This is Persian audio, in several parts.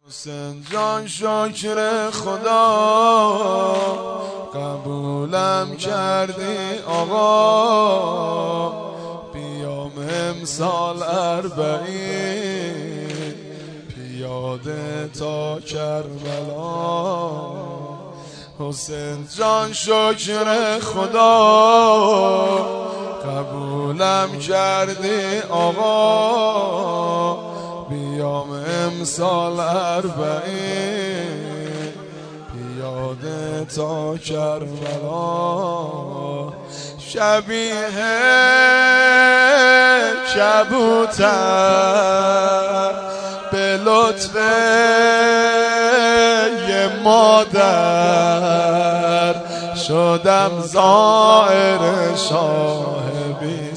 حسین جان شکر خدا قبولم کردی آقا، بیام امسال 40 پیاده تا کربلا. حسین جان شکر خدا قبولم کردی آقا، بیام امسال 40 پیاده تا کربلا. شبیه کبوتر به لطف یه مادر شدم زائر شاه بی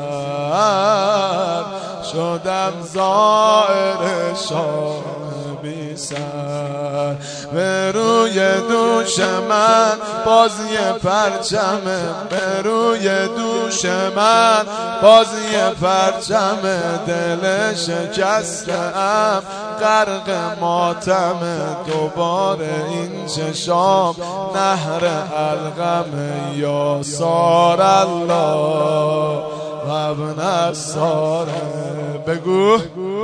سر، شدم زائر شاه بی سر. به روی دوش من باز یه پرچمه، به روی دوش من باز یه پرچمه، دل شکسته‌ام غرق ماتمه. دوباره این چشام نهر القمه، یا سار الله و ابن الساره. بگو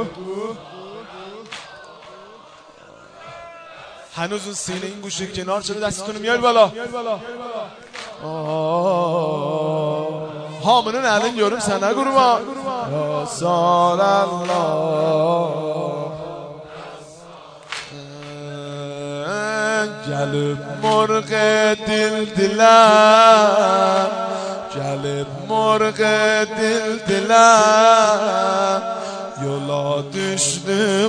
هنوز اون سینه این گوشه کنار شده، دستتون رو میاری بالا. هامنون الان یورم سنه گروه یا سال الله. گلب مرغ دل دلم، گلب مرغ دل دلم، یولا düştü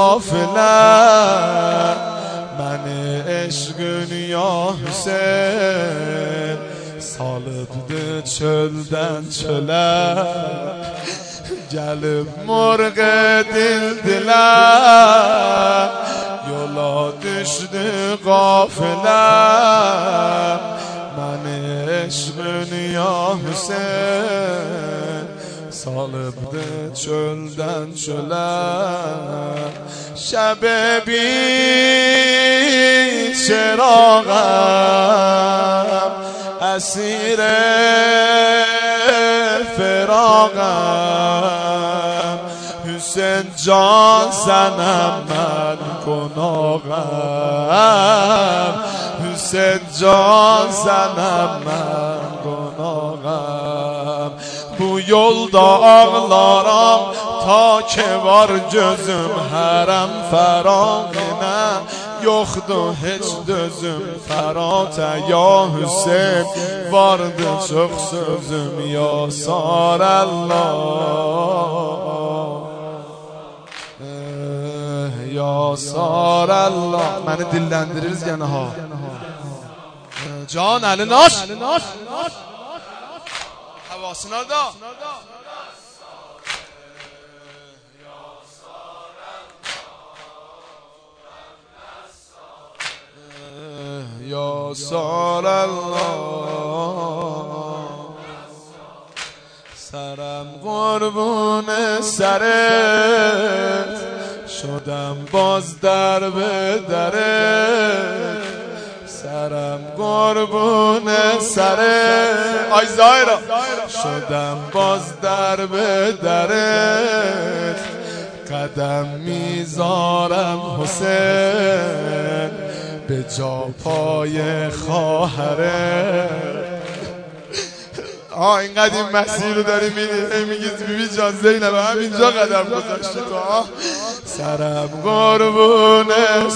gafile. من عشقın ya Hüseyin salıbdı çölden çöle. Gelip مرغ dil dile, yola düştü gafile. من عشقın ya Hüseyin salıbdı çölden çöle. شب بی چراغم اسیر فراغم، حسین جان زنم من گناهم، حسین جان زنم من گناهم. Bu yolda ağlaram ta ki var gözüm hərəm fərağına, yoxdur heç dözüm fərata. Ya Hüseyin vardı çox sözüm, ya sar Allah, ya sar Allah. Məni dilləndiririz gene ha. Can Ali Naş havasına da. Ya sar Allah, سرم قربون سرت شدم باز در به درت، سرم قربون سرت آی زایرا شدم باز در به درت. قدم میذارم حسین به جا پای خواهرت. اینقدر این مسیر رو داری میری میگی بیبی جان زینب همینجا قدم گذاشتی تو. سرم قربون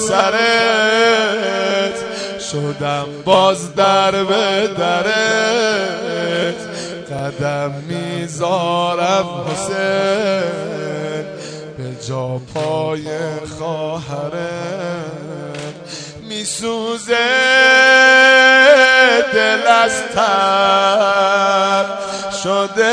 سرت شدم باز در به درت. قدم میذارم حسین به جا پای خواهرت. میسوزه دل از تب شده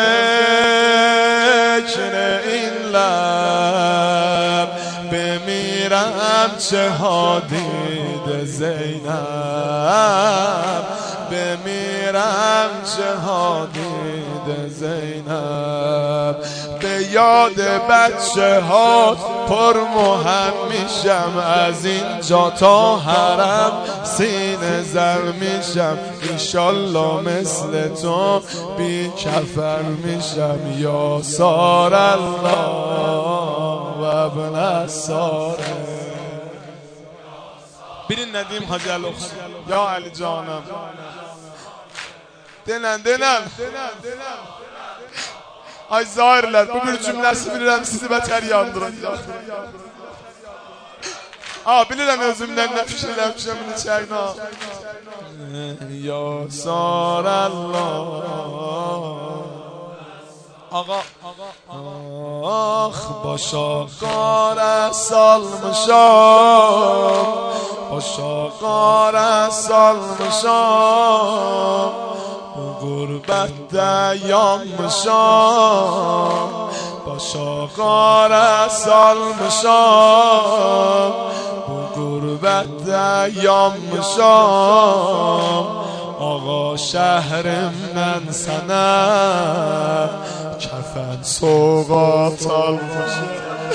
ذکر این لب، بمیرم چه ها دید زینب، بمیرم چه ها دید میده زینب. به یاد بچه ها پر مهم میشم، از اینجا تا حرم سینه زر میشم. انشالله مثل تو بی کفن میشم. یا سار الله و ابن ساره. برین ندیم حاجی الاخ یا علی جانم دنم ay zahirler bu bir cümlesi bilirəm sizi bətər yandıracaq. Bilirəm özümdən nə fikirləmişəm bunu çəkna. Ya sarallah Ağa başa qara salmışam, başa qara salmışam. Bu gurbətdə yanmışam, başa qara salmışam. Bu gurbətdə yanmışam. Ağa şəhrimdən sənə kəfən soğat almışam.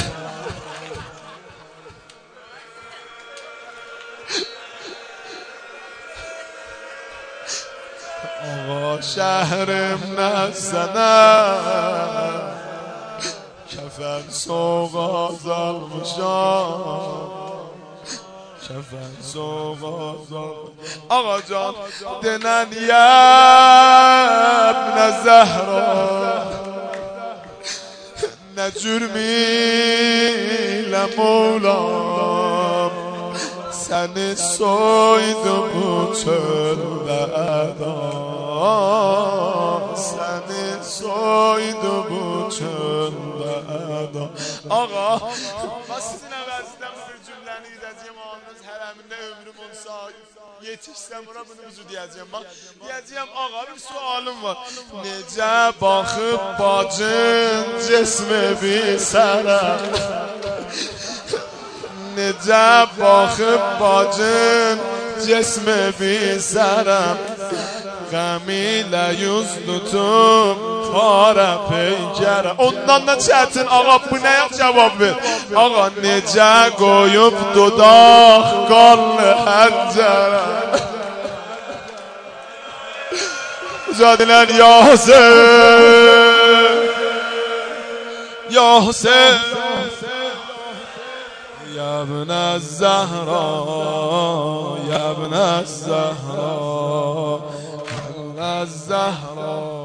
Ağa şəhrimdən sənə kəfən soğat almışam. Kəfən soğat almışam. Ağa can denən yəbnə Zəhra, nə cürmilə Mevlam səni soydu bu çöldə adam, səni soydu bu çöldə adam. Ağa, sizin əvəzdən bir cümləni gidəcəyim anınız hərəmində ömrüm 10 saat yetişsəm bura bunu ucu deyəcəyim. Bax, deyəcəyim ağa bir sualım var. Necə baxıb bacın cismi bir sərə, necə baxıb bacın cismi bir sərəm. Qəm ilə yüz tutub para peykərə. Ondan da çətin ağa bu nəyə cavab ver. Ağa necə qoyub dodaq qanlı həncərə. Cadilən ya Hüseyin, ya Hüseyin, ya ibn Zəhra, ya ibn Zəhra, ya ibn Zəhra.